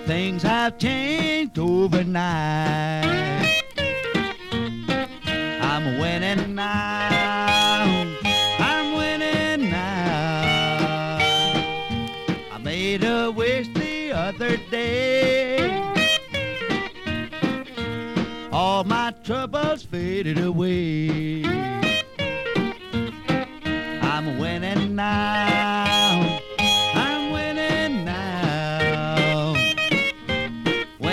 things have changed overnight. I'm winning now, I'm winning now. I made a wish the other day, all my troubles faded away. I'm winning now,